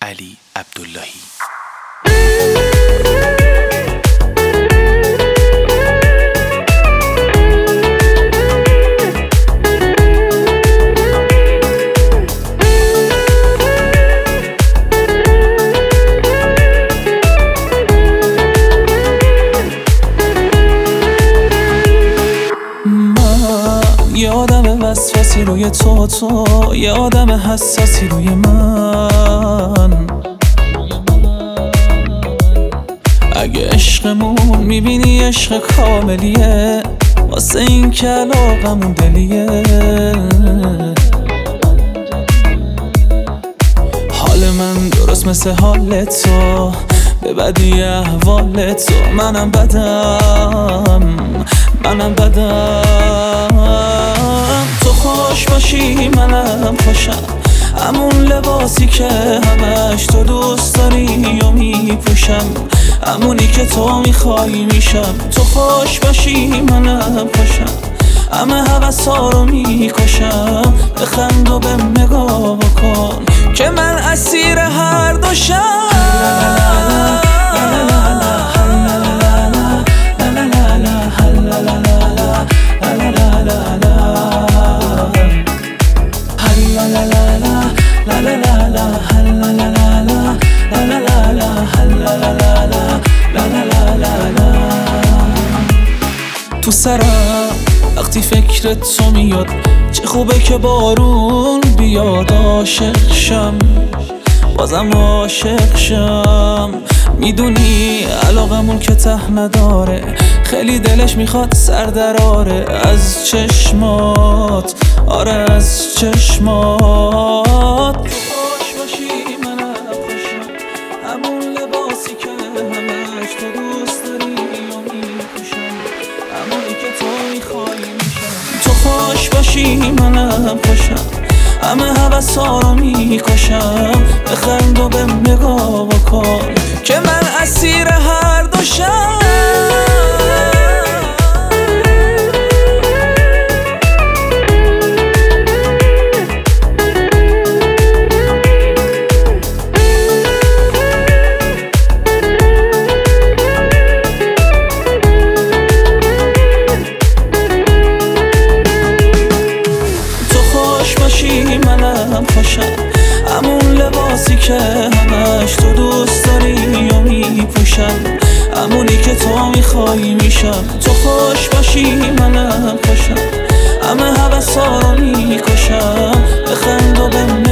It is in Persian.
علی عبداللهی. یه آدم وسواسی روی تو یه آدم حساسی روی من. اگه عشقمون میبینی عشق کاملیه، واسه این که علاقمون دلیه. حال من درست مثل حال تو، به بدی احوال تو منم بدم. تو خوش باشی منم خوشم، همون لباسی که همش تو دوست داری و میپوشم، همونی که تو میخوای میشم. تو خوش باشی منم خوشم، همه هوسا رو میکشم. بخند و بهم نگاه بکن که من اسیر هر دوشم. تو سرم وقتی فکرت تو میاد، چه خوبه که بارون بیاد. عاشق شم بازم عاشق شم، میدونی علاقمون که ته نداره، خیلی دلش میخواد سر دراره از چشمات. آره از چشمات. خوش باشی منم خوشم، همون لباسی که همش تو دوست داری و میپوشم، همونی که تو میخوای میشم. تو خوش باشی منم خوشم، همه هوسا رو میکشم. بخند و بهم نگاه بکن که من اسیر هر دوشم. منم خوشم، همون لباسی که همش تو دوست داری و میپوشم، همونی که تو میخوای میشم. تو خوش باشی منم خوشم، همه هوسا رو میکشم. بخند و بهم